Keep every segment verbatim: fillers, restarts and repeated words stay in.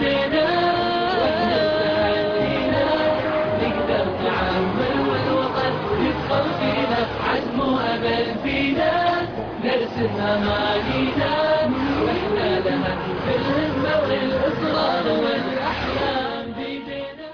بيدينا واحنا بتعدينا نقدر نعمر والوطن يدخل فينا عزم وأمل فينا نرسم أمانينا واحنا لها في الهمة والإصرار والأحلام بيدينا.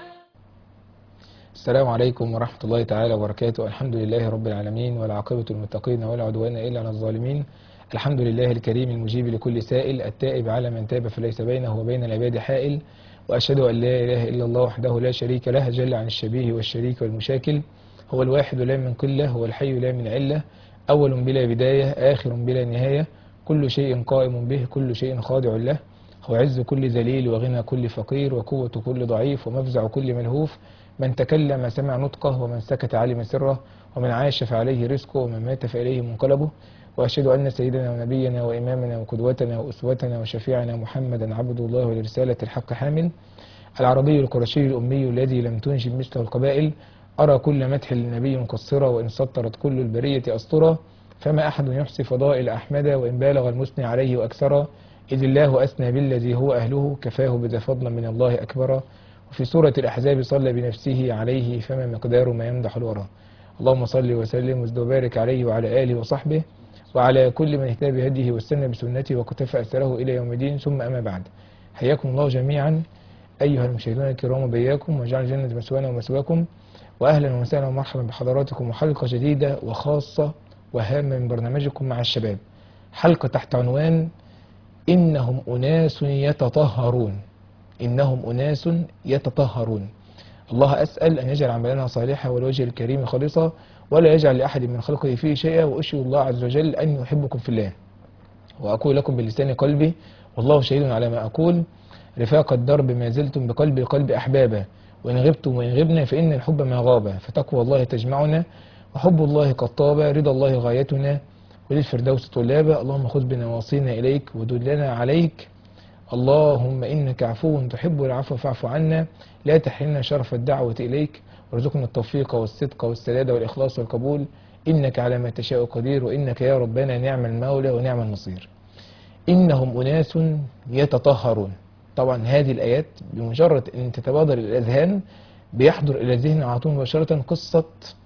السلام عليكم ورحمة الله تعالى وبركاته. الحمد لله رب العالمين والعاقبة للمتقين ولا عدوان إلا على الظالمين. الحمد لله الكريم المجيب لكل سائل التائب على من تاب فليس بينه وبين العباد حائل، وأشهد أن لا إله إلا الله وحده لا شريك له جل عن الشبيه والشريك والمشاكل. هو الواحد لا من قلة، هو الحي لا من علة، أول بلا بداية آخر بلا نهاية، كل شيء قائم به كل شيء خاضع له. هو عز كل ذليل وغنى كل فقير وقوة كل ضعيف ومفزع كل ملهوف. من تكلم سمع نطقه ومن سكت علم سره ومن عاش فعليه رزقه ومن مات فإليه منقلبه. وأشهد أن سيدنا ونبينا وإمامنا وقدوتنا وأسوتنا وشفيعنا محمدا عبد الله ولرسالة الحق حامل، العربي القرشي الأمي الذي لم تنجب مثله القبائل. أرى كل مدح للنبي مقصرا وإن سطرت كل البرية أسطرا، فما أحد يحصي فضائل أحمد وإن بالغ المثني عليه وأكثرا. إذ الله أثنى بالذي هو أهله كفاه بذا فضلا من الله أكبرا. وفي سورة الأحزاب صلى بنفسه عليه فما مقدار ما يمدح الورى. اللهم صل وسلم وزد وبارك عليه وعلى آله وصحبه وعلى كل من اهتدى بهديه واستنى بسنته وكتف أثره إلى يوم الدين، ثم أما بعد. حياكم الله جميعا أيها المشاهدون الكرام وبياكم، وجعل الجنة مسوانا ومسواكم، وأهلا وسهلا ومرحبا بحضراتكم وحلقة جديدة وخاصة وهامة من برنامجكم مع الشباب. حلقة تحت عنوان إنهم أناس يتطهرون. إنهم أناس يتطهرون. الله أسأل أن يجعل عملنا صالحا والوجه الكريم خالصا، ولا يجعل لأحد من خلقه فيه شيئا، وأشهد الله عز وجل أن يحبكم في الله. وأقول لكم بلسان قلبي والله شهيد على ما أقول: رفاق الدرب ما زلتم بقلبي القلب أحبابا، وإن غبتم وإن غبنا فإن الحب ما غاب، فتقوى الله تجمعنا وحب الله قد طاب، رضا الله غايتنا وللفردوس طلابا. اللهم خذ بنواصينا إليك ودلنا عليك، اللهم إنك عفو تحب العفو فاعف عنا، لا تحرمنا شرف الدعوة إليك، وارزقنا التوفيق والصدق والسداد والإخلاص والقبول، إنك على ما تشاء قدير، وإنك يا ربنا نعم المولى ونعم النصير. إنهم أناس يتطهرون. طبعا هذه الآيات بمجرد أن تتبادر الأذهان بيحضر إلى ذهن على طول مباشرة قصة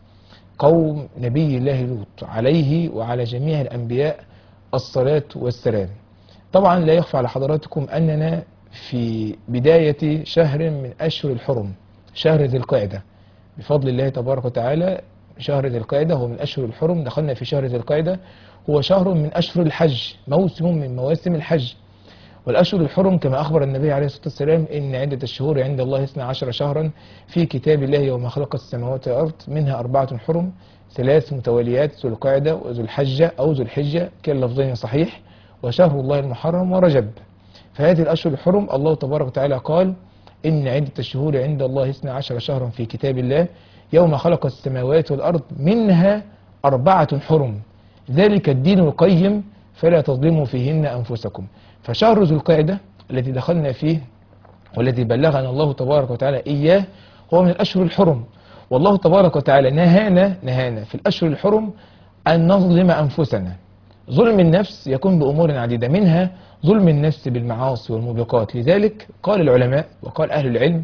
قوم نبي الله لوط عليه وعلى جميع الأنبياء الصلاة والسلام. طبعا لا يخفى على حضراتكم أننا في بداية شهر من أشهر الحرم، شهر ذي القعدة، بفضل الله تبارك وتعالى. شهر ذي القعدة هو من أشهر الحرم، دخلنا في شهر ذي القعدة، هو شهر من أشهر الحج، موسم من مواسم الحج. والأشهر الحرم كما أخبر النبي عليه الصلاة والسلام إن عدة الشهور عند الله اثنا عشر شهرا في كتاب الله يوم خلق السماوات والأرض، منها أربعة حرم، ثلاث متواليات: ذو القعدة وذو الحجة أو ذو الحجة، كلا اللفظين صحيح، وشهر الله المحرم ورجب. فهذه الأشهر الحرم الله تبارك وتعالى قال إن عدة الشهور عند الله اثنا عشر شهرا في كتاب الله يوم خلق السماوات والأرض منها أربعة حرم، ذلك الدين القيم فلا تظلموا فيهن أنفسكم. فشهر ذو القعدة الذي دخلنا فيه والذي بلغنا الله تبارك وتعالى إياه هو من الأشهر الحرم. والله تبارك وتعالى نهانا نهانا في الأشهر الحرم أن نظلم أنفسنا. ظلم النفس يكون بأمور عديدة، منها ظلم النفس بالمعاصي والموبقات. لذلك قال العلماء وقال أهل العلم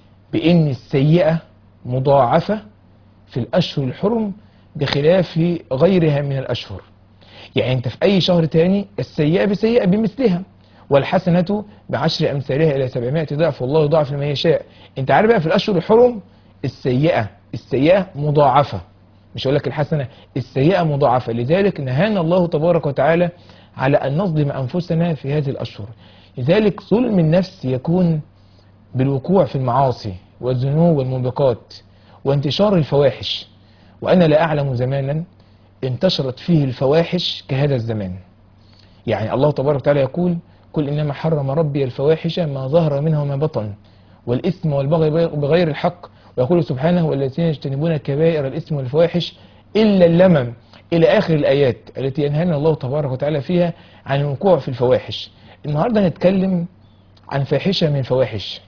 بأن السيئة مضاعفة في الأشهر الحرم بخلاف غيرها من الأشهر. يعني أنت في أي شهر تاني السيئة بسيئة بمثلها، والحسنة بعشر أمثالها إلى سبعمائة ضعف، والله يضاعف لمن يشاء. أنت عارف بقى في الأشهر الحرم السيئة السيئة مضاعفة، مش هقول لك الحسنة، السيئة مضاعفة. لذلك نهانا الله تبارك وتعالى على أن نظلم أنفسنا في هذه الأشهر. لذلك ظلم النفس يكون بالوقوع في المعاصي والذنوب والموبقات وانتشار الفواحش. وأنا لا أعلم زمانا انتشرت فيه الفواحش كهذا الزمان. يعني الله تبارك وتعالى يقول: قل إنما حرم ربي الفواحش ما ظهر منها وما بطن والإثم والبغي بغير الحق، ويقول سبحانه: والذين يجتنبون كبائر الإثم والفواحش إلا اللمم، إلى آخر الآيات التي ينهانا الله تبارك وتعالى فيها عن الوقوع في الفواحش. النهاردة نتكلم عن فاحشة من الفواحش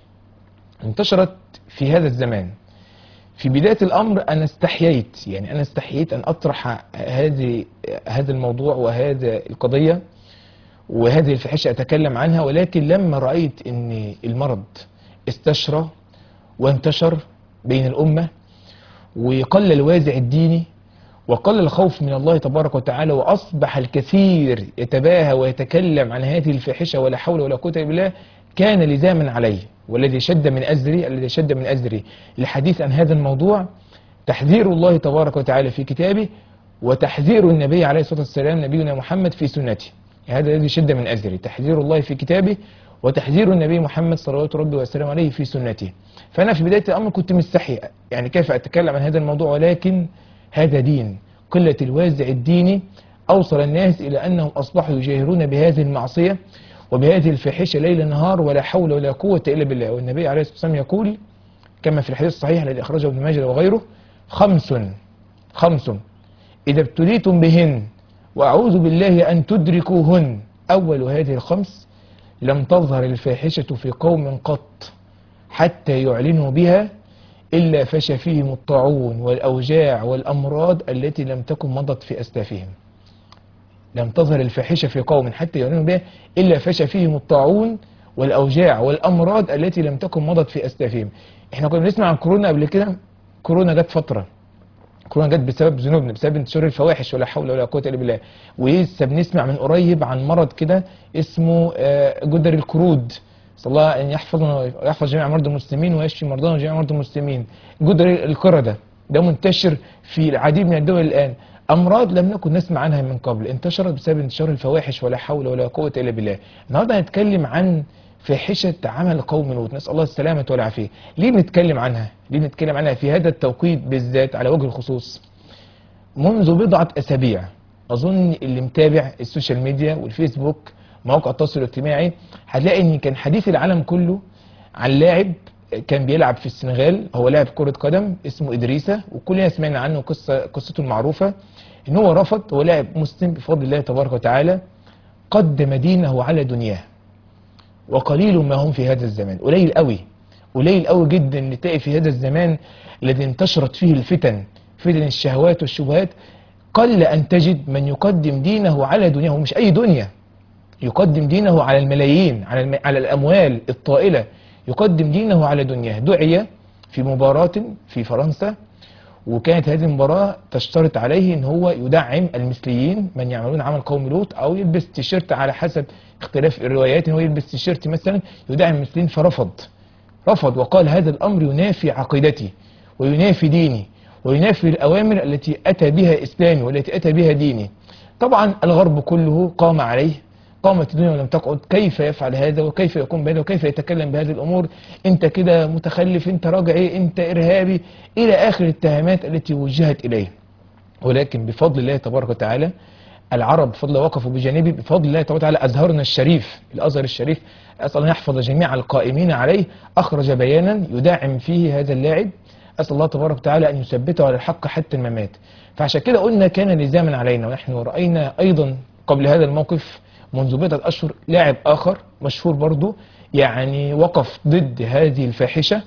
انتشرت في هذا الزمان. في بداية الأمر أنا استحييت، يعني أنا استحييت أن أطرح هذه هذا الموضوع وهذا القضية، وهذه الفاحشة أتكلم عنها، ولكن لما رأيت أن المرض استشرى وانتشر بين الأمة، وقل الوازع الديني، وقل الخوف من الله تبارك وتعالى، وأصبح الكثير يتباهى ويتكلم عن هذه الفاحشة ولا حول ولا قوة إلا بالله، كان لزاما عليه. والذي شد من أزري الذي شد من أزري الحديث عن هذا الموضوع تحذير الله تبارك وتعالى في كتابه، وتحذير النبي عليه الصلاة والسلام نبينا محمد في سنته. هذا الذي شد من أزري، تحذير الله في كتابه وتحذير النبي محمد صلوات ربي وسلامه عليه في سنته. فأنا في بداية الأمر كنت مستحي، يعني كيف أتكلم عن هذا الموضوع، ولكن هذا دين. قلة الوازع الديني أوصل الناس إلى أنهم أصبحوا يجاهرون بهذه المعصية وبهذه الفاحشة ليل نهار ولا حول ولا قوة إلا بالله. والنبي عليه الصلاة والسلام يقول كما في الحديث الصحيح الذي أخرجه ابن ماجه وغيره: خمس خمس إذا ابتليتم بهن وأعوذ بالله أن تدركوهن. أول هذه الخمس: لم تظهر الفاحشة في قوم قط حتى يعلنوا بها إلا فشى فيهم الطاعون والأوجاع والأمراض التي لم تكن مضت في أسلافهم. لم تظهر الفاحشة في قوم حتى يعلنوا بها إلا فشى فيهم الطاعون والأوجاع والأمراض التي لم تكن مضت في أسلافهم. احنا كنا بنسمع عن كورونا قبل كده، كورونا جت فترة، كورونا جت بسبب ذنوبنا، بسبب انتشار الفواحش ولا حول ولا قوة إلا بالله. ولسه بنسمع من قريب عن مرض كده اسمه جدري القرود، صلى الله أن يحفظنا ويحفظ جميع مرضى المسلمين ويشفي مرضانا وجميع مرضى المسلمين. جدري القردة ده منتشر في العديد من الدول الآن. أمراض لم نكن نسمع عنها من قبل، انتشرت بسبب انتشار الفواحش ولا حول ولا قوة إلا بالله. النهارده هنتكلم عن فاحشة عمل قوم لوط، نسأل الله السلامة والعافية. ليه بنتكلم عنها؟ ليه بنتكلم عنها في هذا التوقيت بالذات على وجه الخصوص؟ منذ بضعة أسابيع أظن اللي متابع السوشيال ميديا والفيسبوك مواقع التواصل الاجتماعي هتلاقي ان كان حديث العالم كله عن لاعب كان بيلعب في السنغال، هو لاعب كرة قدم اسمه إدريسة، وكلنا سمعنا عنه قصة قصته المعروفة ان هو رفض. هو لاعب مسلم بفضل الله تبارك وتعالى، قدم دينه على دنياه، وقليل ما هم في هذا الزمان، قليل قوي قليل قوي جدا اللي تلاقي في هذا الزمان الذي انتشرت فيه الفتن، فتن الشهوات والشبهات، قل أن تجد من يقدم دينه على دنياه. مش أي دنيا، يقدم دينه على الملايين، على الم... على الأموال الطائلة، يقدم دينه على دنياه. دعي في مباراة في فرنسا، وكانت هذه المباراة تشترط عليه ان هو يدعم المثليين من يعملون عمل قوم لوط، او يلبس تيشيرت على حسب اختلاف الروايات، ان هو يلبس تيشيرت مثلا يدعم المثليين، فرفض رفض وقال هذا الامر ينافي عقيدتي وينافي ديني وينافي الأوامر التي أتى بها إسلامي والتي أتى بها ديني. طبعا الغرب كله قام عليه، قامت الدنيا ولم تقعد. كيف يفعل هذا وكيف يقوم بهذا وكيف يتكلم بهذه الأمور؟ أنت كده متخلف، أنت راجعي، أنت إرهابي، إلى آخر الاتهامات التي وجهت إليه. ولكن بفضل الله تبارك وتعالى العرب بفضل الله وقفوا بجانبه، بفضل الله تبارك وتعالى أزهرنا الشريف، الأزهر الشريف، أسأل أن يحفظ جميع القائمين عليه، أخرج بيانا يدعم فيه هذا اللاعب. أسأل الله تبارك وتعالى أن يثبته على الحق حتى الممات. فعشان كده قلنا كان لزاما علينا، ونحن رأينا أيضا قبل هذا الموقف منذ بضعة أشهر لاعب آخر مشهور برضو يعني وقف ضد هذه الفاحشة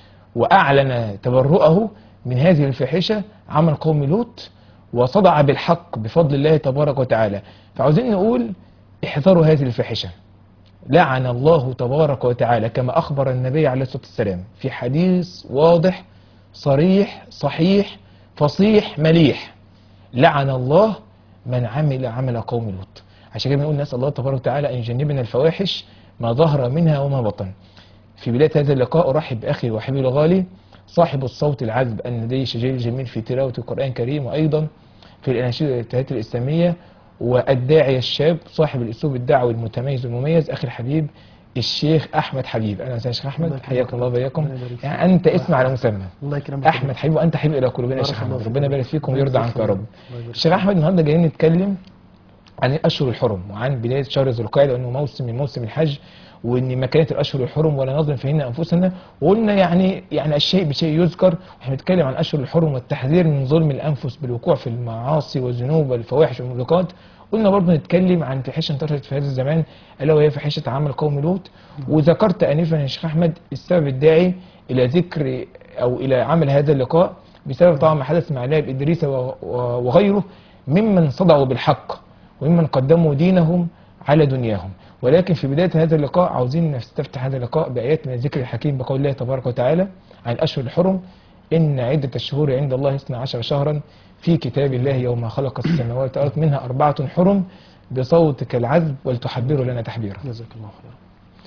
وأعلن تبرؤه من هذه الفاحشة، عمل قوم لوط، وصدع بالحق بفضل الله تبارك وتعالى. فعاوزين نقول احذروا هذه الفاحشة. لعن الله تبارك وتعالى كما أخبر النبي عليه الصلاة والسلام في حديث واضح صريح صحيح فصيح مليح: لعن الله من عمل عمل قوم لوط. عشان كده بنقول نسأل الله تبارك وتعالى أن يجنبنا الفواحش ما ظهر منها وما بطن. في بداية هذا اللقاء أرحب بأخي وحبيبي الغالي صاحب الصوت العذب الندي الشجاع الجميل في تلاوة القرآن الكريم، وأيضا في الأناشيد والابتهالات الإسلامية، والداعية الشاب صاحب الأسلوب الدعوي المتميز والمميز، أخي الحبيب الشيخ أحمد حبيب. أهلا وسهلا شيخ أحمد، حياك الله وبياكم. يعني أنت اسم على مسمى، الله يكرمك أحمد حبيب، وأنت حبيب إلى قلوبنا يا شيخ أحمد، ربنا يبارك فيكم ويرضى عنك يا رب. الشيخ أحمد النهارده جايين نتكلم عن الأشهر الحرم وعن بداية شهر ذو القعدة، وأنه موسم من موسم الحج، وان مكانه الاشهر الحرم ولا نظلم فيهن انفسنا. وقلنا يعني يعني الشيء بشيء يذكر، واحنا بنتكلم عن اشهر الحرم والتحذير من ظلم الانفس بالوقوع في المعاصي والذنوب والفواحش والموبقات. قلنا برضه نتكلم عن فاحشه انتشرت في هذا الزمان الا وهي فاحشه عمل قوم لوط. وذكرت انفا يا شيخ احمد السبب الداعي الى ذكر او الى عمل هذا اللقاء بسبب طبعا ما حدث مع لاعب ادريس وغيره ممن صدعوا بالحق وممن قدموا دينهم على دنياهم. ولكن في بداية هذا اللقاء عاوزين نستفتح هذا اللقاء بآيات من الذكر الحكيم بقول الله تبارك وتعالى عن الأشهر الحرم: إن عدة الشهور عند الله اثنا عشر شهرا في كتاب الله يوم خلق السماوات والأرض منها أربعة حرم بصوتك العذب ولتحبروا لنا تحبيرا. جزاك الله خيرا.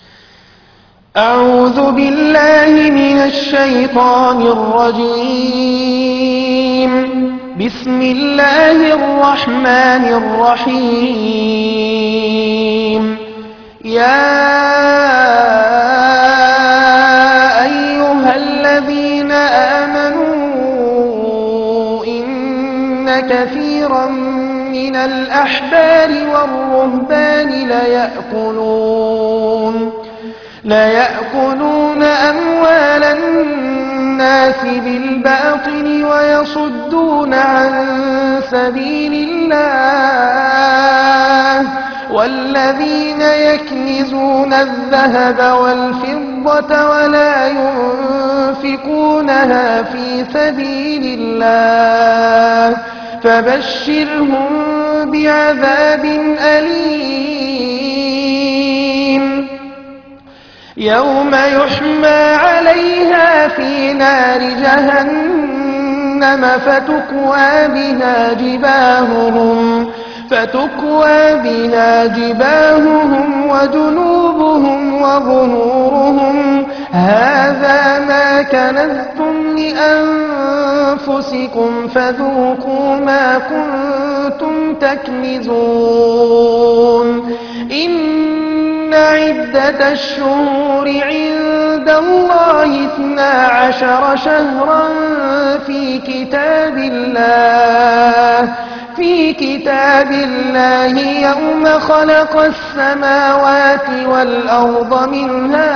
أعوذ بالله من الشيطان الرجيم. بسم الله الرحمن الرحيم. يا أيها الذين آمنوا إن كثيرا من الأحبار والرهبان ليأكلون ليأكلون أموال الناس بالباطل ويصدون عن سبيل الله والذين يكنزون الذهب والفضة ولا ينفقونها في سبيل الله فبشرهم بعذاب أليم يوم يحمى عليها في نار جهنم فتكوى بها جباههم فتكوى بها جباههم وجنوبهم وظهورهم هذا ما كنزتم لأنفسكم فذوقوا ما كنتم تكنزون إن عدة الشهور عند الله اثنا عشر شهرا في كتاب الله في كتاب الله يوم خلق السماوات والأرض منها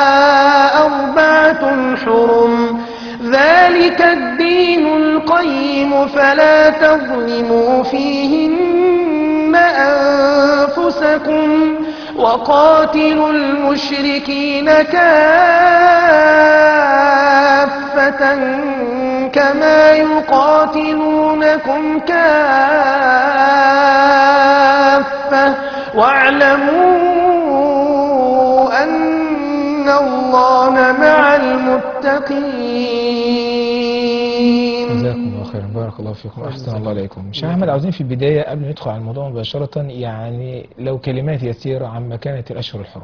أربعة حرم ذلك الدين القيم فلا تظلموا فيهن أنفسكم وقاتلوا المشركين كافة كما يقاتلونكم كافة واعلموا أن الله مع المتقين. جزاكم الله خيرا، بارك الله فيكم، أحسن الله عليكم. شيخ أحمد، عاوزين في البداية قبل ما ندخل على الموضوع مباشرة يعني لو كلمات يسيرة عن مكانة الأشهر الحرم.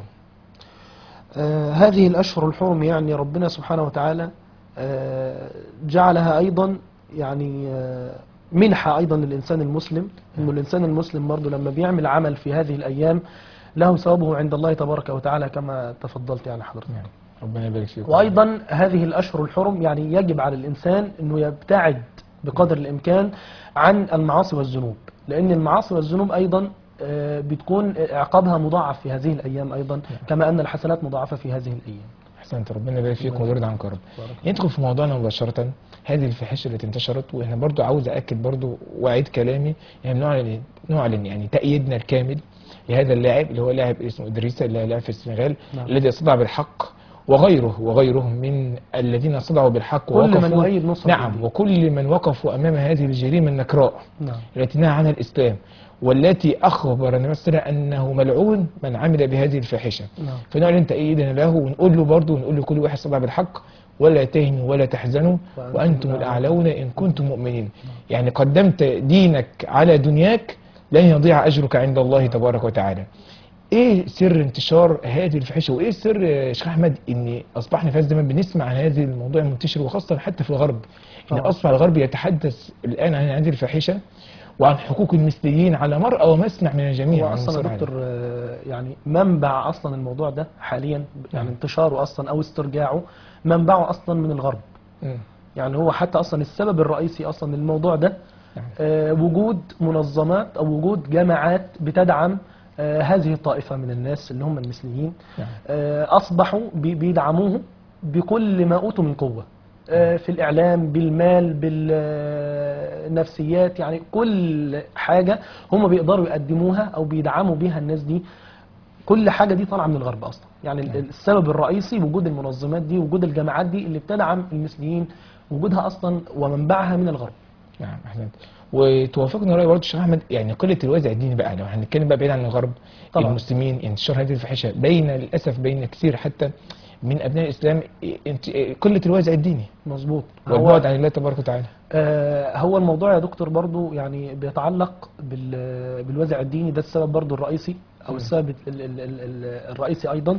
آه هذه الأشهر الحرم يعني ربنا سبحانه وتعالى آه جعلها أيضا يعني آه منحة أيضا للإنسان المسلم، إنه الإنسان المسلم برضه لما بيعمل عمل في هذه الأيام له ثوابه عند الله تبارك وتعالى كما تفضلت يعني حضرتك. يعني ربنا يبارك فيكم. وأيضا هذه الأشهر الحرم يعني يجب على الإنسان أنه يبتعد بقدر الإمكان عن المعاصي والذنوب، لأن المعاصي والذنوب أيضا بتكون عقابها مضاعف في هذه الأيام أيضا كما أن الحسنات مضاعفة في هذه الأيام. أحسنت، ربنا يبارك فيكم ويرضى عنكم يا رب. ندخل في موضوعنا مباشرة. هذه الفاحشة التي انتشرت، وإحنا برضو عاوز أأكد برضو وأعيد كلامي، يعني نعلن نعلن يعني تأييدنا الكامل لهذا اللاعب اللي هو لاعب اسمه إدريسا اللي لاعب في السنغال، نعم. الذي استطاع بالحق وغيره وغيرهم من الذين صدعوا بالحق كل ووقفوا من يؤيد نصر نعم الدين. وكل من وقفوا أمام هذه الجريمة النكراء نعم. التي نهى عنها الإسلام، والتي أخبر النبي صلى الله عليه وسلم أنه ملعون من عمل بهذه الفاحشة نعم. فنعلن تأييدنا له ونقول له برضه ونقول لكل واحد صدع بالحق: ولا تهنوا ولا تحزنوا وأنتم الأعلون إن كنتم مؤمنين. نعم. يعني قدمت دينك على دنياك لن يضيع أجرك عند الله تبارك وتعالى. ايه سر انتشار هذه الفاحشه، وايه سر يا شيخ احمد ان اصبحنا في هذا الزمان بنسمع عن هذه الموضوع المنتشر، وخاصه حتى في الغرب ان اصبح الغرب يتحدث الان عن هذه الفاحشه وعن حقوق المثليين على مرأى ومسمع من الجميع. هو اصلا يا دكتور يعني منبع اصلا الموضوع ده حاليا يعني انتشاره اصلا او استرجاعه منبعه اصلا من الغرب. م. يعني هو حتى اصلا السبب الرئيسي اصلا للموضوع ده آه وجود منظمات او وجود جماعات بتدعم آه هذه الطائفة من الناس اللي هم المثليين. آه أصبحوا بيدعموه بكل ما أوتوا من قوة آه في الإعلام، بالمال، بالنفسيات، يعني كل حاجة هم بيقدروا يقدموها أو بيدعموا بيها الناس دي. كل حاجة دي طالعة من الغرب أصلا. يعني السبب الرئيسي وجود المنظمات دي، وجود الجماعات دي اللي بتدعم المثليين، وجودها أصلا ومنبعها من الغرب. نعم احسنت. وتوافقني راي برضه الشيخ احمد، يعني قله الوازع الديني بقى لو هنتكلم بقى بعيد عن الغرب، طبعا. المسلمين انتشار هذه الفاحشه بين للاسف بين كثير حتى من ابناء الاسلام انت- قله الوازع الديني مظبوط. والبعد عن الله تبارك وتعالى. آه، هو الموضوع يا دكتور برضو يعني بيتعلق بال- بالوازع الديني، ده السبب برضو الرئيسي او مم. السبب ال- ال- ال- ال- الرئيسي ايضا.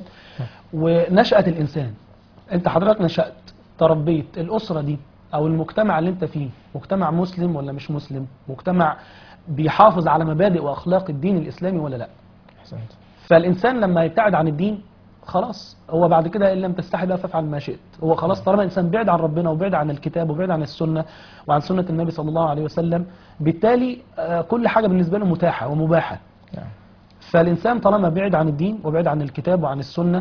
ونشأة الانسان، انت حضرتك نشأت تربيت الاسرة دي او المجتمع اللي انت فيه مجتمع مسلم ولا مش مسلم، مجتمع بيحافظ على مبادئ واخلاق الدين الاسلامي ولا لا. احسنت. فالانسان لما يبتعد عن الدين خلاص، هو بعد كده ان لم تستحي بقى فافعل ما شئت. هو خلاص طالما الانسان بعد عن ربنا وبعد عن الكتاب وبعد عن السنه وعن سنه النبي صلى الله عليه وسلم، بالتالي آه، كل حاجه بالنسبه له متاحه ومباحه. نعم. فالانسان طالما بعد عن الدين وبعد عن الكتاب وعن السنه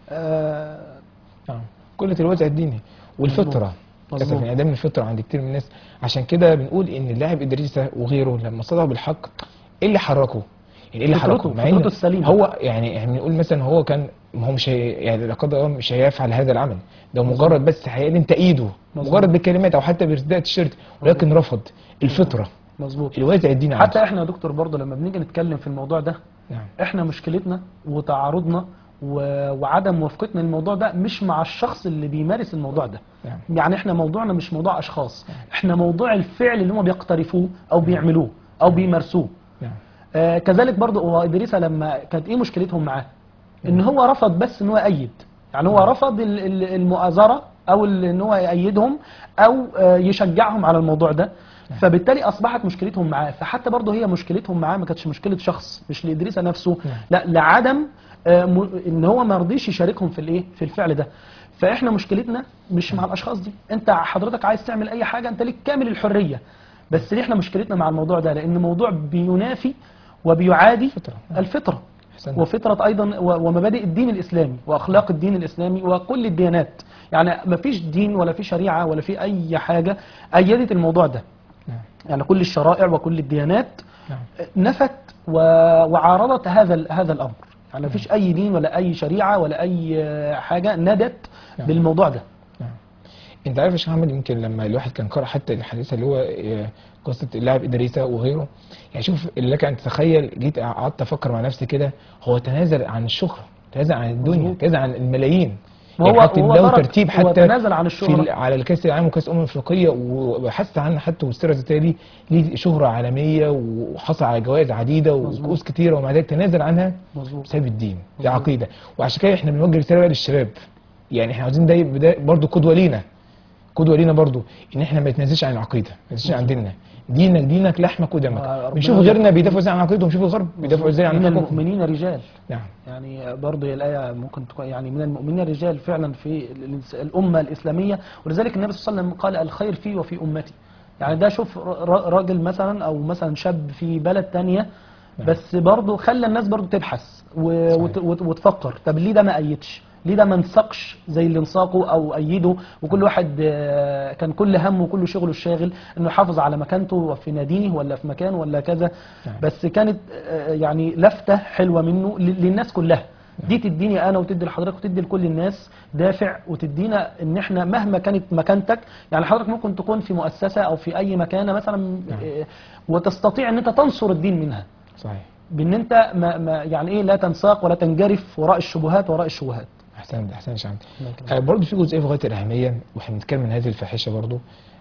آه، نعم. قله الوازع الديني والفطره مظبوط. للاسف مظبوط. انعدام الفطره عند كتير من الناس. عشان كده بنقول ان اللاعب ادريسه وغيره لما صدعوا بالحق ايه اللي حركه؟ يعني ايه اللي فطرته- حركه؟ مع فطرته إن السليمة. هو يعني احنا بنقول مثلا هو كان ما هو مش هي يعني لا قدر الله مش هيفعل هذا العمل ده، مجرد بس هيقل تأييده مظبوط. مجرد بالكلمات او حتى بارتداء التيشيرت، ولكن رفض الفطره مظبوط. الوازع الديني حتى عنده. احنا يا دكتور برضه لما بنيجي نتكلم في الموضوع ده، نعم. احنا مشكلتنا وتعارضنا و- وعدم موافقتنا للموضوع ده مش مع الشخص اللي بيمارس الموضوع ده. نعم. يعني احنا موضوعنا مش موضوع اشخاص، احنا موضوع الفعل اللي هم بيقترفوه او بيعملوه او بيمارسوه. نعم. آه كذلك برضه هو ادريسه لما كانت ايه مشكلتهم معاه؟ ان هو رفض بس ان هو يأيد، يعني هو رفض ال- ال- المؤازره او ال- ان هو يأيدهم او آه يشجعهم على الموضوع ده. فبالتالي اصبحت مشكلتهم معاه. فحتى برضه هي مشكلتهم معاه ما كانتش مشكله شخص، مش لادريسه نفسه، نعم. لا لعدم آه، م- ان هو ما رضيش يشاركهم في الايه في الفعل ده. فاحنا مشكلتنا مش مع الاشخاص دي، انت حضرتك عايز تعمل اي حاجه انت ليك كامل الحريه، بس ليه احنا مشكلتنا مع الموضوع ده؟ لان موضوع بينافي وبيعادي فطرة. الفطره أحسنت. وفطره ايضا و- ومبادئ الدين الاسلامي واخلاق الدين الاسلامي وكل الديانات. يعني ما فيش دين ولا في شريعه ولا في اي حاجه ايدت الموضوع ده. نعم. يعني كل الشرائع وكل الديانات نعم. نفت و- وعارضت هذا ال- هذا الامر. يعني مفيش اي دين ولا اي شريعه ولا اي حاجه ندت نعم. بالموضوع ده. نعم. انت عارف يا شيخ محمد، يمكن لما الواحد كان قرأ حتى الحديث اللي هو آه، قصه اللاعب ادريسه وغيره، يعني شوف اللي لك ان تتخيل، جيت قعدت افكر مع نفسي كده، هو تنازل عن الشهره، تنازل عن الدنيا، مظبوط. تنازل عن الملايين. وهو- يعني حتى وهو له ترك- ترتيب هو حتى تنازل عن في الشهرة. ال- على الكاس العالم وكاس الامم الافريقيه، وحث عنه حتى، والسيره الذاتيه دي ليه شهره عالميه وحصل على جوائز عديده مظبوط. وكؤوس كتيره، ومع ذلك تنازل عنها مظبوط. بسبب الدين، دي مظبوط. عقيده. وعشان كده احنا بنوجه رساله بقى للشباب، يعني احنا عاوزين ده يبقى ده برضه قدوه لينا، قدوه لينا برضه، ان احنا ما نتنازلش عن العقيده، ما نتنازلش عن ديننا. دينك دينك لحمك ودمك. وربنا بنشوف غيرنا بيدافعوا ازاي عن عقيدتهم، بنشوف الغرب بيدافعوا ازاي عن من حقوقهم. المؤمنين رجال. نعم. يعني برضه هي الآية ممكن تكون يعني من المؤمنين رجال فعلا في الإنس- الأمة الإسلامية، ولذلك النبي صلى الله عليه وسلم قال الخير في وفي أمتي. يعني ده شوف ر- راجل مثلا أو مثلا شاب في بلد تانية، بس برضه خلى الناس برضه تبحث و- صحيح. وت- وت- وتفكر طب ليه ده ما أيدش؟ ليه ده ما انسقش زي اللي انساقه او ايده؟ وكل واحد آه، كان كل همه وكل شغله الشاغل انه يحافظ على مكانته في ناديه ولا في مكان ولا كذا. نعم. بس كانت آه، يعني لفتة حلوة منه ل- للناس كلها. دي تديني انا وتدي لحضرتك وتدي لكل الناس دافع، وتدينا ان احنا مهما كانت مكانتك، يعني حضرتك ممكن تكون في مؤسسة او في اي مكانة مثلا نعم. آه، وتستطيع ان انت تنصر الدين منها، صحيح. بان انت ما ما يعني ايه لا تنساق ولا تنجرف وراء الشبهات وراء الشبهات. احسنت احسنت يا شعب. الله آه برضه في جزئيه في غايه الاهميه واحنا بنتكلم عن هذه الفاحشه برضه،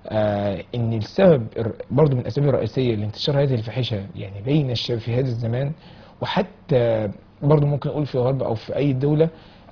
آه ان السبب الر- برضه من الاسباب الرئيسيه لانتشار هذه الفاحشه يعني بين الشباب في هذا الزمان، وحتى برضه ممكن نقول في الغرب او في اي دوله،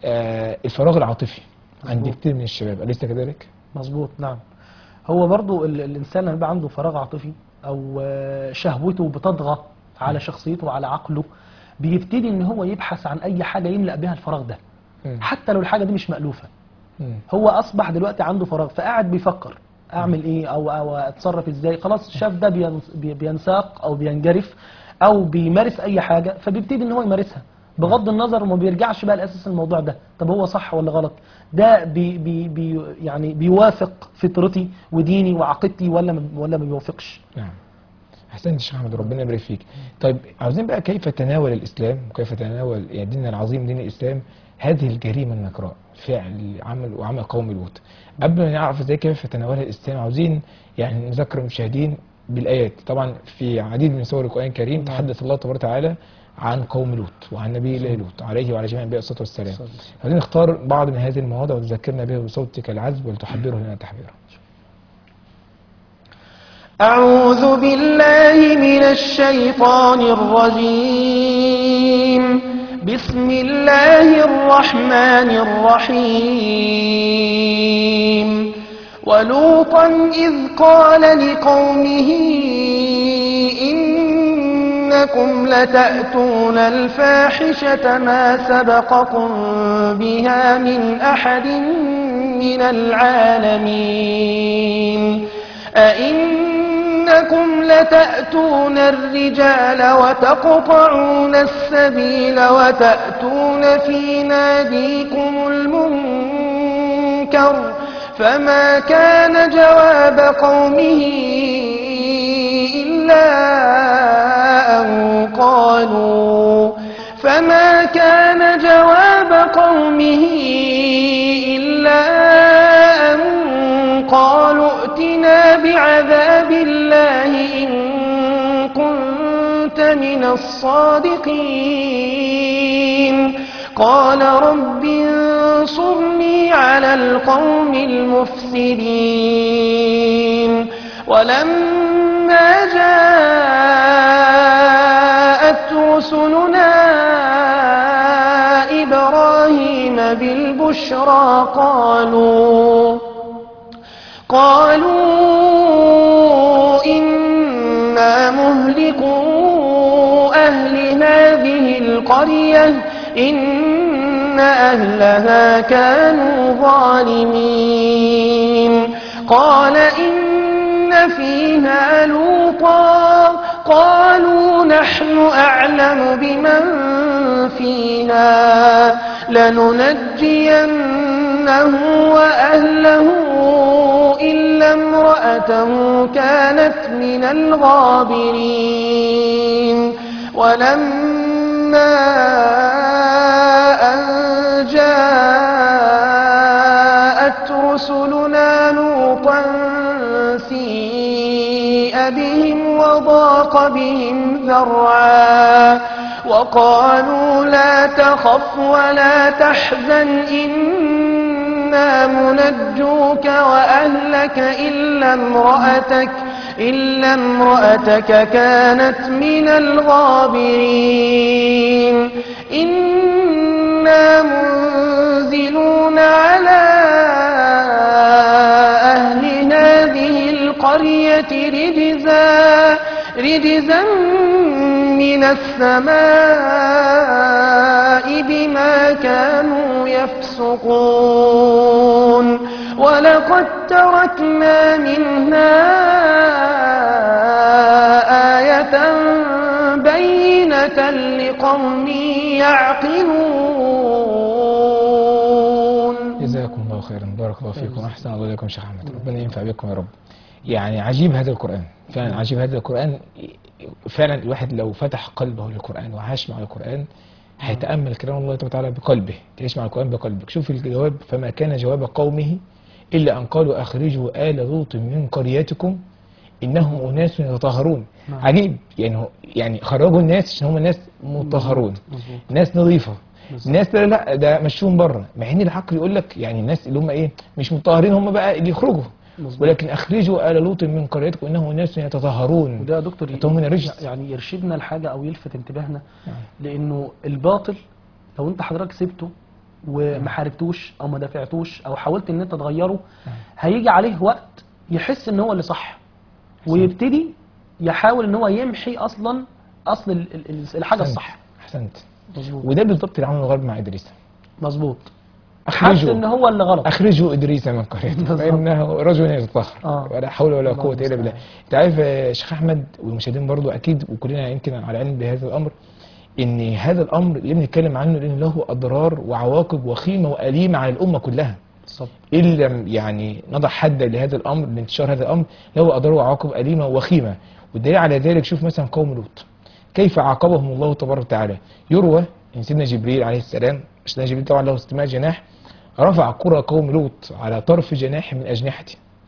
آه الفراغ العاطفي عند مظبوط. كتير من الشباب، اليس كذلك؟ مظبوط. نعم. هو برضو ال- الإنسان لما يبقى عنده فراغ عاطفي أو آه، شهوته بتطغى على شخصيته وعلى عقله، بيبتدي إن هو يبحث عن أي حاجة يملأ بها الفراغ ده، مم. حتى لو الحاجة دي مش مألوفة. مم. هو أصبح دلوقتي عنده فراغ فقاعد بيفكر أعمل إيه أو أو أتصرف إزاي. خلاص شاف ده بينس- بي- بينساق أو بينجرف أو بيمارس أي حاجة، فبيبتدي إن هو يمارسها بغض النظر وما بيرجعش بقى لأساس الموضوع ده طب هو صح ولا غلط، ده بي بي بي يعني بيوافق فطرتي وديني وعقيدتي ولا ما- ولا ما بيوافقش. نعم. احسنت يا شيخ احمد، ربنا يبارك فيك. طيب عاوزين بقى كيف تناول الاسلام وكيف تناول يعني ديننا العظيم دين الاسلام هذه الجريمه النكراء، فعل عمل وعمل قوم لوط. قبل ما نعرف ازاي كيف تناولها الاسلام، عاوزين يعني نذكر المشاهدين بالآيات. طبعا في عديد من سور القرآن الكريم تحدث الله تبارك وتعالى عن قوم لوط وعن نبي الله لوط عليه وعلى جميع الأنبياء الصلاة والسلام. خلينا نختار بعض من هذه المواضع وتذكرنا بها بصوتك العذب ولتحبره لنا تحبيرا. أعوذ بالله من الشيطان الرجيم. بسم الله الرحمن الرحيم. ولوطا إذ قال لقومه إنكم لتأتون الفاحشة ما سبقكم بها من أحد من العالمين. أئنكم لتأتون الرجال وتقطعون السبيل وتأتون في ناديكم المنكر فما كان جواب قومه إلا أن قالوا فما كان جواب قومه إلا أن قالوا ائتنا بعذاب الله إن كنت من الصادقين. قال رب انصرني على القوم المفسدين. ولما جاءت رسلنا إبراهيم بالبشرى قالوا قالوا إنا مهلكو أهل هذه القرية إن أهلها كانوا ظالمين. قال إن فيها لوطا قالوا نحن أعلم بمن فيها لننجينه وأهله إلا امرأته كانت من الغابرين. ولما أن جاءت رسلنا لوطا سيء بهم وضاق بهم ذرعا وقالوا لا تخف ولا تحزن إنا منجوك وأهلك إلا امرأتك إلا امرأتك كانت من الغابرين. إنا منزلون على أهل هذه القرية رجزا رجزا من السماء بما كانوا يفسقون. ولقد تركنا منها آية بينة لقوم يعقلون. جزاكم الله خيرا، بارك الله فيكم، أحسن الله إليكم شيخ أحمد، ربنا ينفع بكم يا رب. يعني عجيب هذا القرآن، فعلا عجيب هذا القرآن. فعلا الواحد لو فتح قلبه للقرآن وعاش مع القرآن هيتأمل كلام الله تعالى بقلبه، تعيش مع القرآن بقلبك. شوف الجواب، فما كان جواب قومه إلا أن قالوا أخرجوا آل لوط من قريتكم إنهم أناس يتطهرون. عجيب، يعني هو يعني خرجوا الناس عشان هم ناس مطهرون، ناس نظيفة، الناس لا لا ده مشوهم بره، مع ان العقل يقول لك يعني الناس اللي هم ايه مش مطهرين هم بقى اللي يخرجوا، ولكن اخرجوا آل لوط من قريتكم انهم ناس يتطهرون. وده يا دكتور يعني يرشدنا لحاجه او يلفت انتباهنا، لانه الباطل لو انت حضرتك سبته وما حاربتوش او ما دافعتوش او حاولت ان انت تغيره هيجي عليه وقت يحس ان هو اللي صح ويبتدي يحاول ان هو يمحي اصلا اصل الحاجه الصح. احسنت. مظبوط. وده بالضبط اللي عمله الغرب مع ادريس. مظبوط. حس ان هو اللي غلط. اخرجوا ادريس من قريته فانه رجل يتطهر آه. ولا حول ولا قوه الا بالله. انت عارف يا شيخ احمد والمشاهدين برضو اكيد وكلنا يمكن على علم بهذا الامر، ان هذا الامر اللي بنتكلم عنه لانه له اضرار وعواقب وخيمه واليمه على الامه كلها. بالظبط. ان لم يعني نضع حدا لهذا الامر لانتشار هذا الامر له اضرار وعواقب اليمه وخيمه. والدليل على ذلك شوف مثلا قوم لوط كيف عاقبهم الله تبارك وتعالى. يروى ان سيدنا جبريل عليه السلام، سيدنا جبريل طبعا له ستمائة جناح، رفع قرى قوم لوط على طرف جناح من اجنحته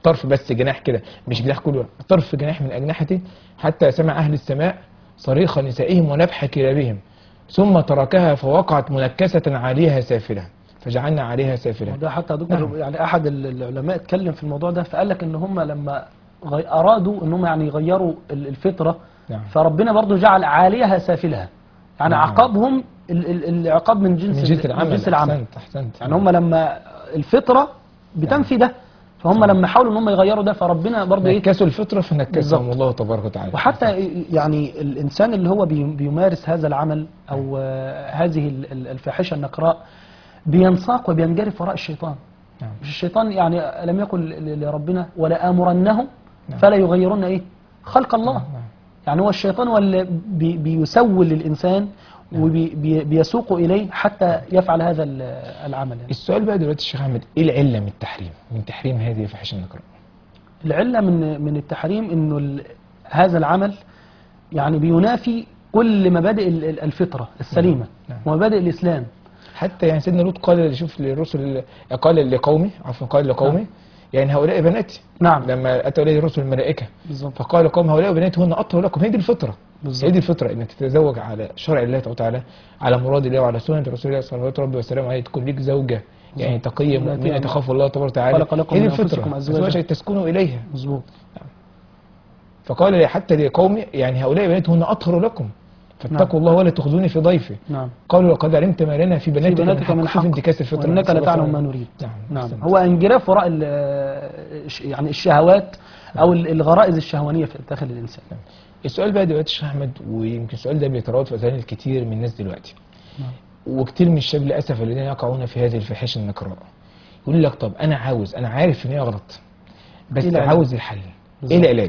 طرف بس جناح كده، مش جناح كله، طرف جناح من اجنحته، حتى سمع اهل السماء صريخ نسائهم ونبح كلابهم ثم تركها فوقعت منكسة عاليها سافلة فجعلنا عليها سافلة. وده حتى يا دكتور نعم. يعني احد ال- العلماء اتكلم في الموضوع ده، فقال لك ان هم لما غي- ارادوا ان هم يعني يغيروا ال- الفطره، نعم. فربنا برضو جعل عاليها سافلها، يعني نعم. عقابهم ال- ال- العقاب من جنس من جنس ال- العمل. من جنس العمل. احسنت احسنت. يعني هم لما الفطره بتنفي ده، فهم نعم. لما حاولوا ان هم يغيروا ده فربنا برضو ايه. نكسوا الفطرة فنكسهم بالظبط. الله تبارك وتعالى. وحتى يعني الانسان اللي هو بي- بيمارس هذا العمل او آه، هذه ال- ال- الفاحشه النقراء بينساق وبينجرف وراء الشيطان. نعم. مش الشيطان يعني لم يقل ل- لربنا ولا امرنهم نعم. فلا يغيرون ايه خلق الله. نعم. يعني هو الشيطان هو اللي بي بيسول للانسان وبيسوق اليه حتى يفعل هذا ال- العمل يعني. السؤال بقى دلوقتي الشيخ احمد، ايه العلة من التحريم من تحريم هذه الفاحشة النقراء؟ العله من من التحريم انه ال- هذا العمل يعني بينافي كل مبادئ ال- ال- الفطره السليمه نعم. ومبادئ الاسلام. حتى يعني سيدنا لوط قال شوف للرسل، قال لقومه عفوا قال لقومه نعم. يعني هؤلاء بناتي. نعم. لما اتوا اليه الرسل الملائكه بالظبط. فقال قوم هؤلاء بناتي هن اطهر لكم. هي دي الفطره. بالظبط. هي دي الفطره، انك تتزوج على شرع الله تعالى، على مراد الله وعلى سنه رسول الله صلوات ربي وسلامه عليه، تكون ليك زوجه يعني تقيه بالظبط. مؤمنه تخاف الله تبارك وتعالى. خلق لكم هي دي من الفطره، أنفسكم أزواجا. أزواجا تسكنوا اليها. مظبوط. فقال حتى لقوم يعني هؤلاء بناتي هن اطهر لكم فاتقوا الله ولا تخزوني في ضيفي. نعم. قالوا لقد علمت ما لنا في في بناتك بناتك من شوف حق انتكاس الفطره، وانك نسأل لا الله تعلم سبحانه. ما نريد. نعم. نعم. أحسنت. هو انجراف وراء ال- الش- يعني الشهوات او ال- الغرائز الشهوانيه في داخل الانسان. السؤال بقى دلوقتي يا شيخ احمد، ويمكن السؤال ده بيتراود في اذهان الكثير من الناس دلوقتي، نعم. وكثير من الشباب للاسف الذين يقعون في هذه الفاحشه النقراء، يقول لك طب انا عاوز، انا عارف ان هي غلط بس إيه العلاج؟ عاوز الحل. ايه بالظبط. العلاج؟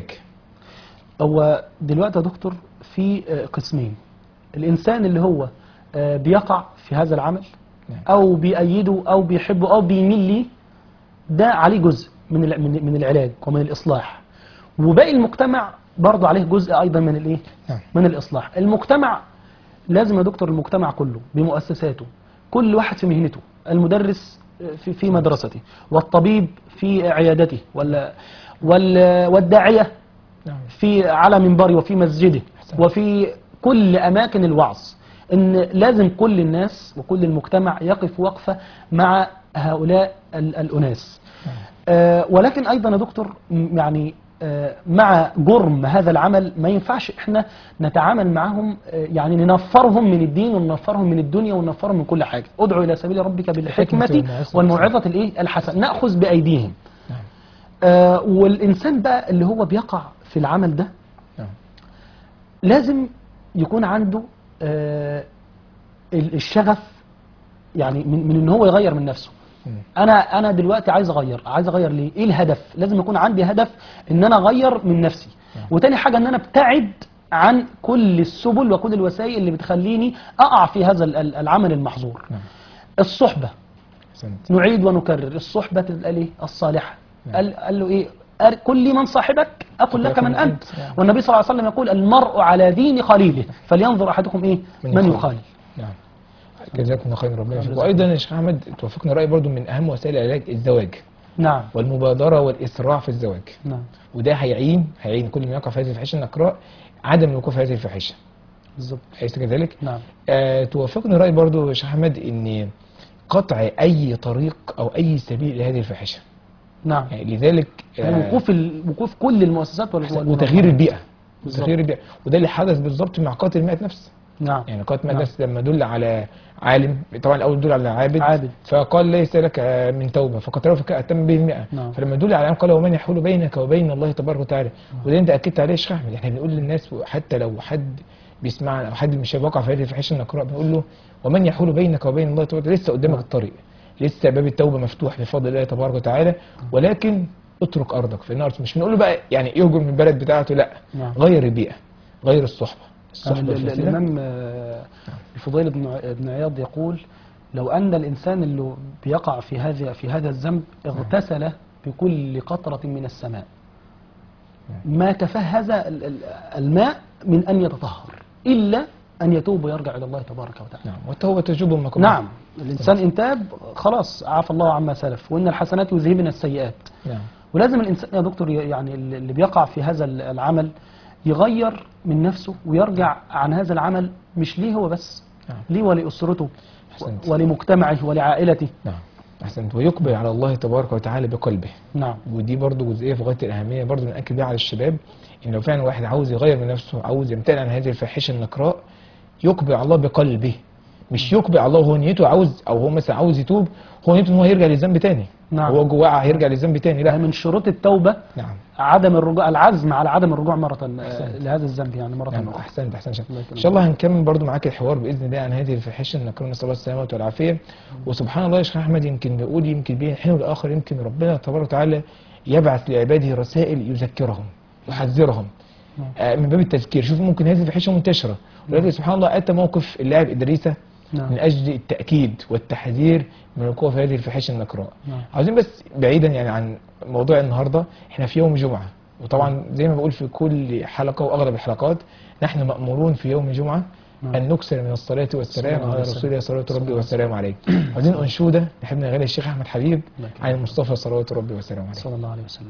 هو دلوقتي يا دكتور في آه، قسمين. الانسان اللي هو آه، بيقع في هذا العمل نعم. او بيأيده او بيحبه او بيميل ليه، ده عليه جزء من الع- من من العلاج ومن الاصلاح، وباقي المجتمع برضه عليه جزء ايضا من الايه نعم. من الاصلاح. المجتمع لازم يا دكتور المجتمع كله بمؤسساته، كل واحد في مهنته، المدرس في في مدرسته، والطبيب في عيادته، ولا وال والداعيه نعم. في على منبره وفي مسجده أحسنت. وفي كل اماكن الوعظ، ان لازم كل الناس وكل المجتمع يقف وقفه مع هؤلاء ال- الاناس. نعم. آه ولكن ايضا يا دكتور م- يعني آه مع جرم هذا العمل ما ينفعش احنا نتعامل معهم، آه يعني ننفرهم من الدين وننفرهم من الدنيا وننفرهم من كل حاجه. ادعو الى سبيل ربك بالحكمه والموعظة والموعظه الايه الحسنه، ناخذ بايديهم. نعم. آه والإنسان بقى اللي هو بيقع في العمل ده نعم. لازم يكون عنده آه ال- الشغف، يعني من, من ان هو يغير من نفسه. مم. انا انا دلوقتي عايز اغير، عايز اغير ليه؟ ايه الهدف؟ لازم يكون عندي هدف ان انا اغير من نفسي. نعم. وتاني حاجه ان انا ابتعد عن كل السبل وكل الوسائل اللي بتخليني اقع في هذا ال- ال- العمل المحظور. نعم. الصحبه، أحسنت. نعيد ونكرر، الصحبة تبقى ايه؟ الصالحة. نعم. قال, قال له ايه؟ أر- كل من صاحبك أقول لك من أنت. نعم. والنبي صلى الله عليه وسلم يقول المرء على دين خليله فلينظر أحدكم إيه؟ من من يخالل. يخالل. نعم. جزاكم الله خير ربنا يشفيك. جزاكم وايضا يا شيخ احمد توافقنا راي برضو من اهم وسائل العلاج الزواج نعم. والمبادره والاسراع في الزواج، نعم. وده هيعين هيعين كل من يقع في هذه الفاحشه النقراء عدم الوقوع في هذه الفاحشه. بالظبط. أليس كذلك؟ نعم. آه توافقني راي برضو يا شيخ احمد ان قطع اي طريق او اي سبيل لهذه الفاحشه، نعم. يعني لذلك يعني وقوف ال- وقوف كل المؤسسات وال- وال- وتغيير البيئه بالظبط. وتغيير البيئه، وده اللي حدث بالظبط مع قاتل مئة نفس. نعم. يعني قاتل مئة نعم. نفس لما دل على عالم، طبعا الاول دل على عابد, عابد. فقال ليس لك من توبه فقتله فاتم به المئة. نعم. فلما دل على عالم قال ومن يحول بينك وبين الله تبارك وتعالى. وده انت اكدت عليه يا شيخ احمد، احنا بنقول للناس حتى لو حد بيسمعنا او حد مش واقع في هذه الفاحشه النقراء بنقول له ومن يحول بينك وبين الله تبارك وتعالى، لسه قدامك نعم. الطريق، لسه باب التوبه مفتوح بفضل الله تبارك وتعالى، ولكن اترك ارضك في النار. مش بنقول له بقى يعني يهجر من البلد بتاعته، لا، نعم. غير البيئه، غير الصحبه. يعني الصحبه ال- ال- الفاسده. الإمام آه، الفضيل بن ع- بن عياض يقول لو أن الإنسان اللي بيقع في هذا في هذا الذنب اغتسل بكل قطرة من السماء ما كفاه هذا ال- ال- الماء من أن يتطهر إلا أن يتوب ويرجع إلى الله تبارك وتعالى. نعم، والتوبه تجوب المكروه. نعم. الإنسان إن تاب خلاص عفى الله عما سلف، وإن الحسنات يذهبن السيئات. نعم. ولازم الإنسان يا دكتور يعني اللي بيقع في هذا العمل يغير من نفسه ويرجع عن هذا العمل، مش ليه هو بس، نعم. ليه ولأسرته أحسنت. ولمجتمعه ولعائلته. نعم أحسنت. ويقبل على الله تبارك وتعالى بقلبه. نعم. ودي برضو جزئية في غاية الأهمية برضو نأكد بيها على الشباب، إن لو فعلا واحد عاوز يغير من نفسه، عاوز يمتنع عن هذه الفاحشة النكراء، يقبل على الله بقلبه، مش يقبل على الله وهو نيته عاوز، أو هو مثلا عاوز يتوب، هو نيته إن هو يرجع للذنب تاني. نعم. هو جواه هيرجع للذنب تاني، لا. من شروط التوبة نعم. عدم الرجوع، العزم على عدم الرجوع مرة آه، لهذا الذنب يعني مرة نعم. أخرى. أحسنت أحسنت. الله إن يكرمك. شاء الله هنكمل برضو معاك الحوار بإذن الله عن هذه الفاحشة النكراء، نسأل الله السلامة والعافية. وسبحان الله يا شيخ أحمد، يمكن بيقول يمكن بين الحين والآخر يمكن ربنا تبارك وتعالى يبعث لعباده رسائل يذكرهم يحذرهم آه، من باب التذكير. شوف ممكن هذه الفاحشة منتشرة، ولكن سبحان الله أتى موقف اللاعب إدريسة نعم. من أجل التأكيد والتحذير من الوقوع في هذه الفاحشة النكراء. نعم. عاوزين بس بعيدا يعني عن موضوع النهاردة، احنا في يوم جمعة، وطبعا زي ما بقول في كل حلقة وأغلب الحلقات نحن مأمورون في يوم جمعة نعم. أن نكثر من الصلاة والسلام صلى الله على عليه رسول الله صلوات وسلم. ربي والسلام عليه. عاوزين أنشودة نحبنا نغني الشيخ أحمد حبيب الله يكرمك. عن المصطفى صلوات ربي والسلام عليه. صلى الله عليه وسلم.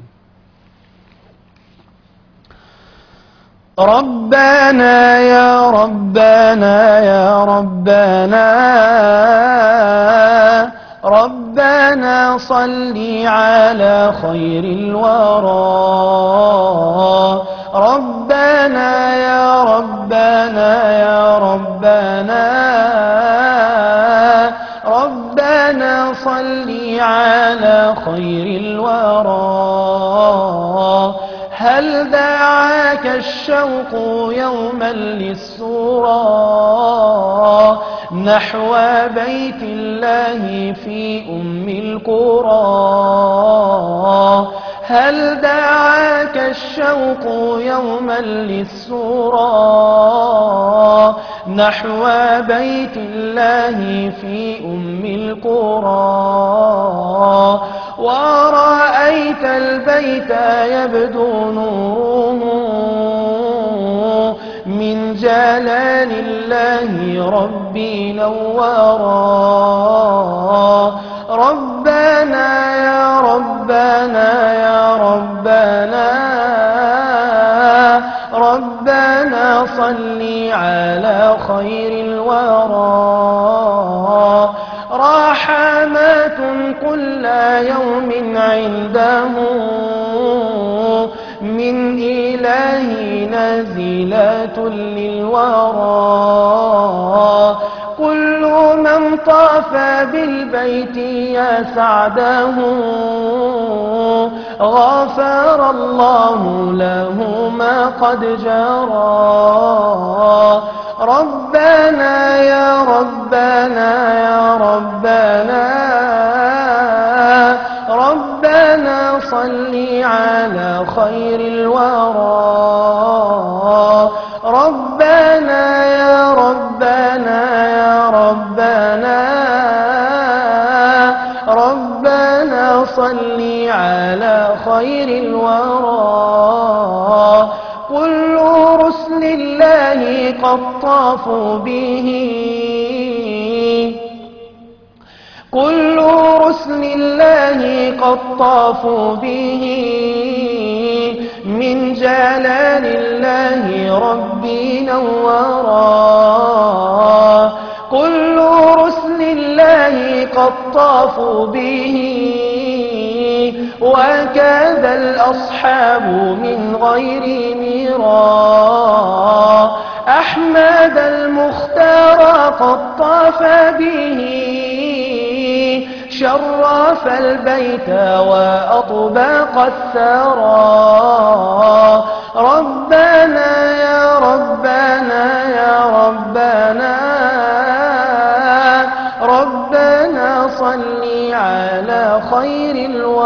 ربنا يا ربنا يا ربنا ربنا صل على خير الورى. ربنا يا ربنا يا ربنا ربنا صل على خير الورى. هل دعاك الشوق يوما للسورى نحو بيت الله في أم القرى؟ هل دعاك الشوق يوما للسورى نحو بيت الله في أم القرى؟ ورأيت البيت يبدو نوره من جلال الله ربي نورا. ربنا يا ربنا يا ربنا ربنا صل على خير الورى. رحمات كل يوم عنده من إله نازلات للورى. كل من طاف بالبيت يا سعده غفر الله له ما قد جرى. ربنا يا ربنا يا ربنا ربنا صل على خير الورى. ربنا يا ربنا يا ربنا ربنا صل على خير الورى. كل رسل الله قد طافوا به كل رسل الله قد طافوا به من جلال الله ربي نورا. كل رسل الله قد طافوا به وكذا الأصحاب من غير ميرا. أحمد المختار قد طاف به شرف البيت وأطبق الثرى. ربنا يا ربنا يا ربنا ربنا صل على خير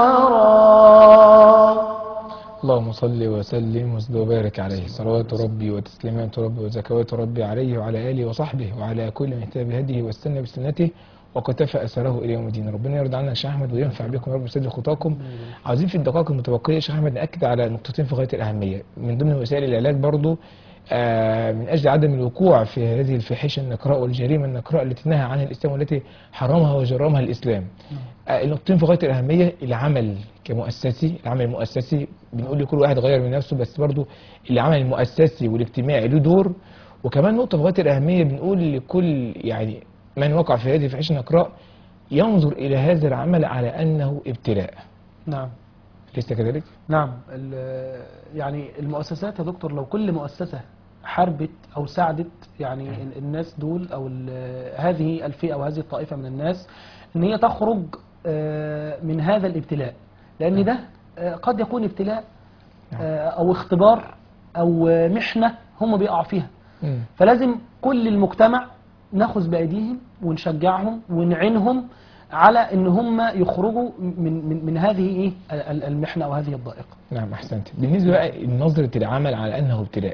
الورى. اللهم صل وسلم وزد وبارك عليه، صلوات ربي وتسليمات ربي وزكوات ربي عليه وعلى آله وصحبه وعلى كل من اهتدى بهديه واستنى بسنته وقتفى أثره إلى يوم الدين. ربنا يرضى عنا يا شيخ أحمد وينفع بكم يا رب ويسدد خطاكم. عاوزين في الدقائق المتبقية يا شيخ أحمد نأكد على نقطتين في غاية الأهمية من ضمن وسائل العلاج برضو آه من اجل عدم الوقوع في هذه الفاحشه النكراء والجريمه النكراء التي نهى عنها الاسلام والتي حرمها وجرمها الاسلام. آه النقطتين في غايه الاهميه، العمل كمؤسسي، العمل المؤسسي بنقول لكل واحد غير من نفسه، بس برضو العمل المؤسسي والاجتماعي له دور. وكمان نقطه في غايه الاهميه بنقول لكل يعني من وقع في هذه الفاحشه النكراء ينظر الى هذا العمل على انه ابتلاء. نعم. ليس كذلك؟ نعم. ال- يعني المؤسسات يا دكتور، لو كل مؤسسة حاربت أو ساعدت يعني ال- الناس دول أو ال- هذه الفئة أو هذه الطائفة من الناس إن هي تخرج آه، من هذا الابتلاء، لأن ده آه، قد يكون ابتلاء آه، أو اختبار أو آه، محنة هم بيقعوا فيها. مم. فلازم كل المجتمع ناخذ بأيديهم ونشجعهم ونعينهم على ان هم يخرجوا من من من هذه ايه ال- المحنه او هذه الضائقه. نعم احسنت. بالنسبه بقى لنظره العمل على انه ابتلاء،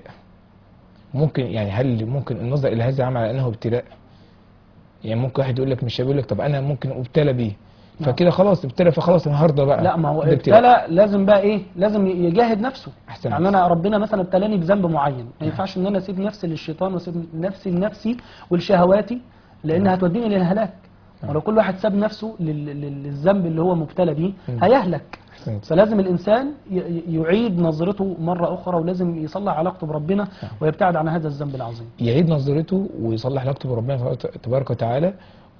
ممكن يعني هل ممكن النظر الى هذا العمل على انه ابتلاء؟ يعني ممكن واحد يقول لك مش هيقول لك طب انا ممكن ابتلى بيه فكده خلاص ابتلى فخلاص انا هرضى بقى. لا، ما هو ده ابتلاء. ابتلى لازم بقى ايه، لازم يجاهد نفسه. أحسنت. يعني انا ربنا مثلا ابتلاني بذنب معين، ما ينفعش ان انا اسيب نفسي للشيطان واسيب نفسي لنفسي ولشهواتي، لانها هتوديني للهلاك. ولو كل واحد ساب نفسه لل- لل- للذنب اللي هو مبتلى بيه مم. هيهلك. أحسنت. فلازم الانسان ي- ي- يعيد نظرته مره اخرى، ولازم يصلح علاقته بربنا ويبتعد عن هذا الذنب العظيم. يعيد نظرته ويصلح علاقته بربنا تبارك وتعالى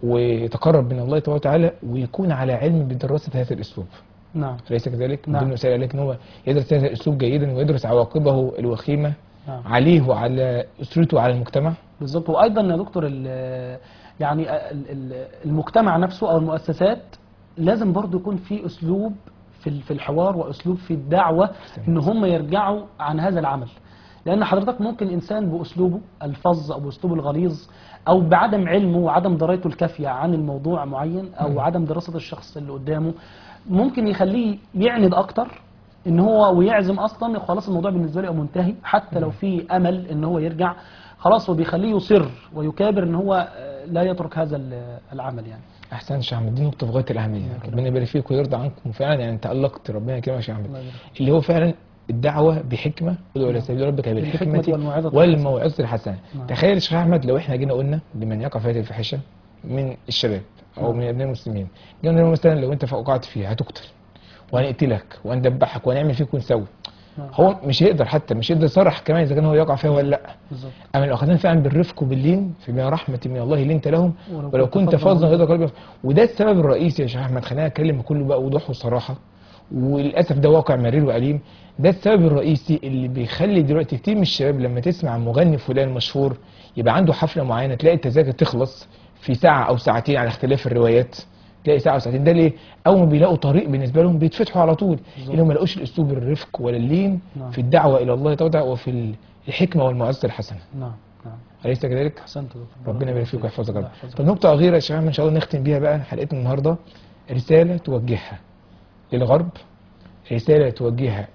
ويتقرب من الله تبارك وتعالى ويكون على علم بدراسه هذا الاسلوب. نعم. أليس كذلك؟ نعم. ضمن وسائل ذلك ان هو يدرس هذا الاسلوب جيدا ويدرس عواقبه الوخيمه نعم. عليه وعلى اسرته وعلى المجتمع. بالظبط. وايضا يا دكتور ال- يعني ال- ال- المجتمع نفسه او المؤسسات لازم برضو يكون في اسلوب في ال- في الحوار واسلوب في الدعوه ان هم يرجعوا عن هذا العمل. لان حضرتك ممكن انسان باسلوبه الفظ او باسلوبه الغليظ او بعدم علمه وعدم درايته الكافيه عن الموضوع معين او مم. عدم دراسه الشخص اللي قدامه ممكن يخليه يعند اكتر ان هو ويعزم اصلا خلاص الموضوع بالنسبه له منتهي، حتى لو في امل ان هو يرجع خلاص هو بيخليه يصر ويكابر ان هو آه، لا يترك هذا ال- العمل يعني. احسن يا شيخ احمد، دي نقطه في غايه الاهميه. ربنا يبارك فيك ويرضى عنكم فعلا، يعني انت علقت ربنا يكرمك يا شيخ احمد. الله يبارك. اللي هو فعلا الدعوه بحكمه، ادعو الى سبيل ربك بالحكمة بالحكمه والموعظة والموعظه الحسنه. نعم. تخيل يا شيخ احمد لو احنا جينا قلنا لمن يقع في هذه الفاحشه من الشباب او نعم. من ابناء المسلمين، جينا نقول مثلا لو انت وقعت فيها هتقتل وهنقتلك وهندبحك وهنعمل فيك ونسوي، نعم. هو مش هيقدر، حتى مش هيقدر يصرح كمان اذا كان هو يقع فيها ولا لا. بالظبط. اما لو اخذنا فعلا بالرفق وباللين فبما رحمه من الله لنت لهم ولو ولو كنت كنت فظاً فظا غليظ القلب. وده السبب الرئيسي يا شيخ احمد، خلينا نتكلم بكل بقى وضوح وصراحه، وللاسف ده واقع مرير واليم. ده السبب الرئيسي اللي بيخلي دلوقتي كتير من الشباب لما تسمع مغني فلان مشهور يبقى عنده حفله معينه تلاقي التذاكر تخلص في ساعه او ساعتين على اختلاف الروايات، تلاقي ساعه او ساعتين. ده ليه؟ اول ما بيلاقوا طريق بالنسبه لهم بيتفتحوا على طول، اللي هم ما لقوش الاسلوب الرفق ولا اللين نعم. في الدعوه الى الله تعالى وفي الحكمه والموعظه الحسنه. نعم. نعم. أليس كذلك؟ احسنت يا دكتور. ربنا يبارك فيك ويحفظك يا الله رب. يحفظك. طب نقطة أخيرة يا شباب إن شاء الله نختم بيها بقى حلقتنا النهاردة، رسالة توجهها للغرب، رسالة توجهها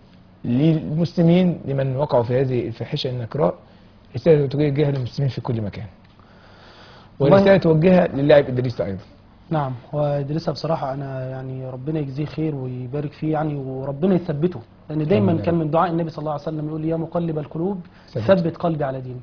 للمسلمين لمن وقعوا في هذه الفاحشة النكراء، رسالة توجهها للمسلمين في كل مكان، ورسالة توجهها للاعب إدريس أيضا. نعم. وإدريسة بصراحة أنا يعني ربنا يجزيه خير ويبارك فيه يعني، وربنا يثبته، لأن دايما آمين. كان من دعاء النبي صلى الله عليه وسلم يقول يا مقلب القلوب ثبت. ثبت قلبي على دينك.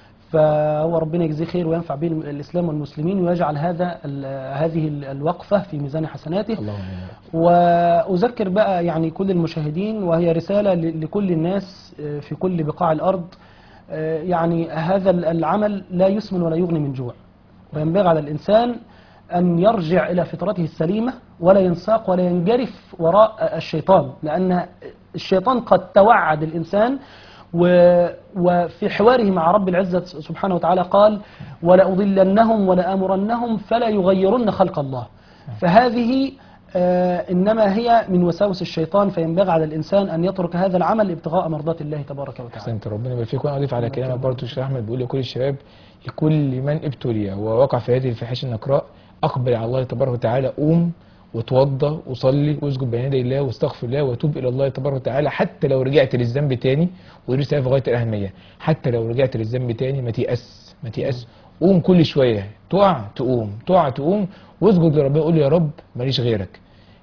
فهو ربنا يجزيه خير وينفع به الإسلام والمسلمين ويجعل هذا ال- هذه ال- الوقفة في ميزان حسناته. اللهم آمين يا رب. وأذكر بقى يعني كل المشاهدين، وهي رسالة ل- لكل الناس آه، في كل بقاع الأرض، آه، يعني هذا ال- العمل لا يسمن ولا يغني من جوع، وينبغي على الإنسان أن يرجع إلى فطرته السليمة ولا ينساق ولا ينجرف وراء الشيطان، لأن الشيطان قد توعد الإنسان و- وفي حواره مع رب العزة سبحانه وتعالى قال ولأضلنهم ولآمرنهم فلا يغيرن خلق الله. فهذه آه، إنما هي من وساوس الشيطان، فينبغي على الإنسان أن يترك هذا العمل ابتغاء مرضات الله تبارك وتعالى. أحسنت، ربنا يبارك فيك. وأنا أضيف على كلامك برضه الشيخ أحمد بيقول لكل الشباب، لكل من ابتلي ووقع في هذه الفاحشة النكراء، أقبل على الله تبارك وتعالى، قوم وتوضى وصلي واسجد بين يدي الله واستغفر الله وتوب الى الله تبارك وتعالى، حتى لو رجعت للذنب تاني. ودي رساله في غايه الاهميه، حتى لو رجعت للذنب تاني ما تيأس ما تيأس، قوم كل شويه، تقع تقوم تقع تقوم واسجد لربنا، قول يا رب ماليش غيرك.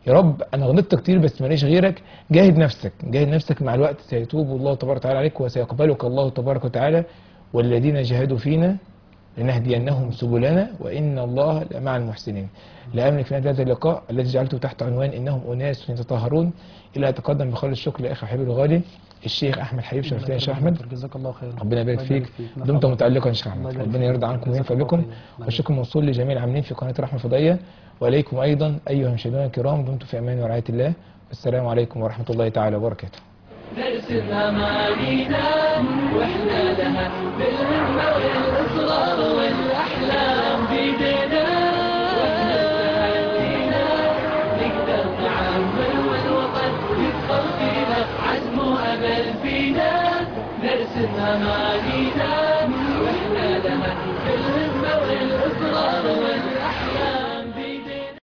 يا رب انا غلطت كتير بس ماليش غيرك. جاهد نفسك، جاهد نفسك، مع الوقت سيتوب الله تبارك وتعالى عليك وسيقبلك الله تبارك وتعالى. والذين جاهدوا فينا لنهدينهم سبلنا وان الله لمع المحسنين. لا املك في هذا اللقاء الذي جعلته تحت عنوان انهم اناس يتطهرون الى اتقدم بخالص الشكر لاخي حبيبي الغالي الشيخ احمد حبيب. شرفتنا يا شيخ احمد، جزاك الله خير. ربنا يبارك فيك، دمت متألقا يا شيخ احمد، ربنا يرضى عنكم وينفع بكم. والشكر موصول لجميع العاملين في قناه الرحمه الفضائيه، واليكم ايضا ايها المشاهدون الكرام. دمتم في امان ورعايه الله، والسلام عليكم ورحمه الله تعالى وبركاته. نرسم أمانينا وإحنا لها بالهمة والإصرار والأحلام بيدنا، وإحنا استعدينا نقدر نعمر والوطن يدخل فينا عزم وأمل فينا. نرسم أمانينا وإحنا لها بالهمة والإصرار والأحلام